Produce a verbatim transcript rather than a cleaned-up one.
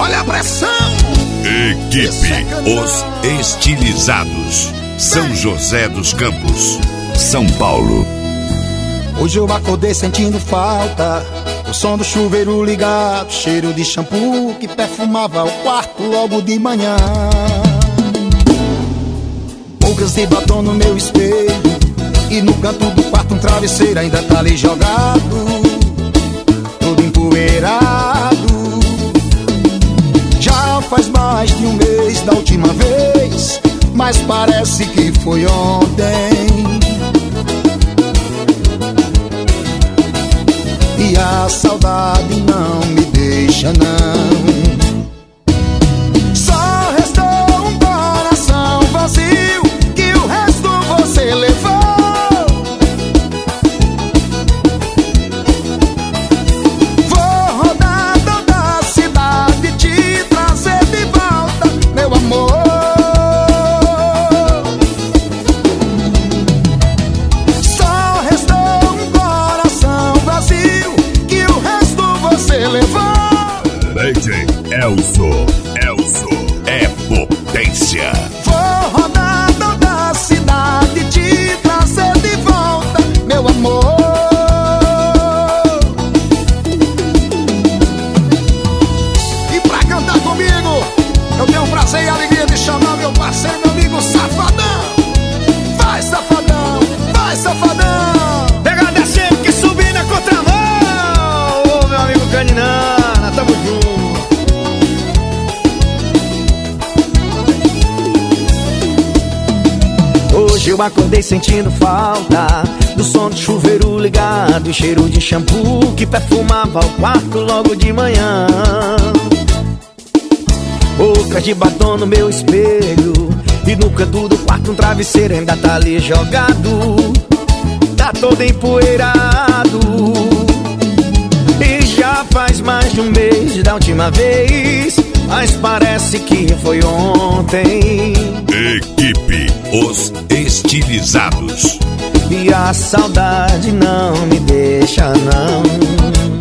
Olha a pressão. Equipe Os Estilizados, São José dos Campos, São Paulo. Hoje eu acordei sentindo falta o som do chuveiro ligado, cheiro de shampoo que perfumava o quarto logo de manhã. Bocas de batom no meu espelho e no canto do quarto um travesseiro ainda tá ali jogado, todo empoeirado. Já faz mais de um mês da última vez, mas parece que foi ontem. E a saudade não me deixa não. Só restou um coração vazio que o resto você levou. Vou rodar toda a cidade, te trazer de volta, meu amor. Só restou um coração vazio que o resto você levou. D J Elzo, Elzo é potência. Vou rodar toda a cidade, te trazer de volta, meu amor. E pra cantar comigo, eu tenho o prazer e a alegria de chamar meu parceiro, meu amigo Safadão. Vai, Safadão, vai, Safadão. Pegada sempre que subir na contramão. Ô, meu amigo Caninana, tamo junto. Hoje eu acordei sentindo falta do som do chuveiro ligado e cheiro de shampoo que perfumava o quarto logo de manhã. Bocas de batom no meu espelho e no canto do quarto um travesseiro ainda tá ali jogado, tá todo empoeirado. E já faz mais de um mês da última vez, mas parece que foi ontem. Equipe Os Estilizados. E a saudade não me deixa não.